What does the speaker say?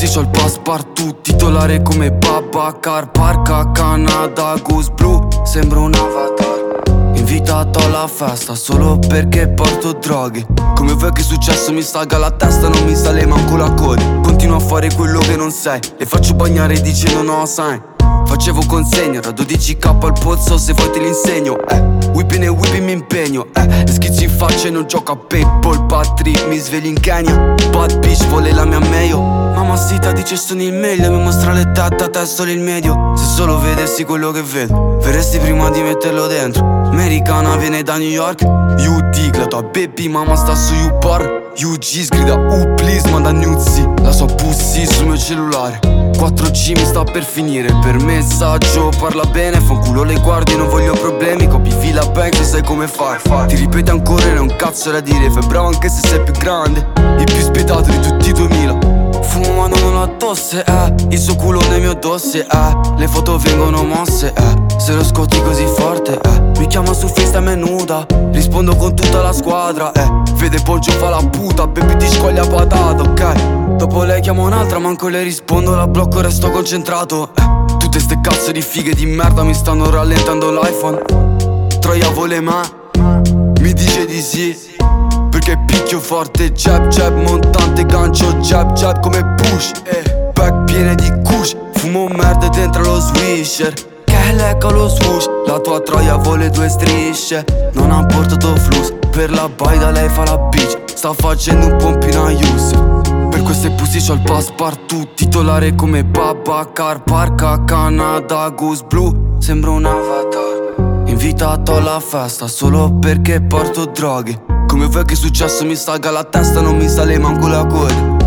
c'ho il passepartout, titolare come Babacar, parca Canada, Goose Blue, sembro un avatar. Invitato alla festa solo perché porto droghe. Come vuoi che è successo mi salga la testa, non mi sale manco la coda. Continuo a fare quello che non sei, le faccio bagnare dicendo no sai. Facevo consegna da 12k al pozzo, se vuoi te l'insegno. Whipping e whipping mi impegno. Le schizzi in faccia e non gioco a paintball. Bad trip, mi svegli in Kenya. Bad bitch vuole la mia meglio. Mamma sita dice sono il meglio, mi mostra le tette a te solo il medio. Se solo vedessi quello che vedo, verresti prima di metterlo dentro. Americana viene da New York. UD, la tua baby mama sta su YouPorn. UG sgrida please manda nuzzi. La sua pussy sul mio cellulare. 4G mi sta per finire. Per messaggio parla bene, fanculo le guardie, non voglio problemi. Copi fila bank se sai come fare. Ti ripete ancora e non cazzo da dire. Fai bravo anche se sei più grande. Il più spietato di tutti i 2000. Fumo ma non ho la tosse, il suo culo nel mio dossier, le foto vengono mosse, se lo scotti così forte, mi chiama su FaceTime e nuda. Rispondo con tutta la squadra, vede Poggio fa la puta, baby ti scoglia patata, ok. Dopo lei chiamo un'altra, manco le rispondo, la blocco, resto concentrato. Tutte ste cazzo di fighe di merda mi stanno rallentando l'iPhone. Troia vuole ma mi dice di sì, perché picchio forte, jab jab, montante, gancio, jab jab come push, pack piene di kush, fumo merda dentro lo swisher, che lecca lo swoosh, la tua troia vuole 2 strisce, non ha portato flus, per la baida lei fa la bitch, sta facendo un pompino a Yusuf. Per queste pussy c'ho il passepartout, titolare come Babacar, parca Canada, Goose Blue, sembro un avatar. Invitato alla festa solo perché porto droghe. Come vuoi che è successo mi salga la testa, non mi sale manco la coda.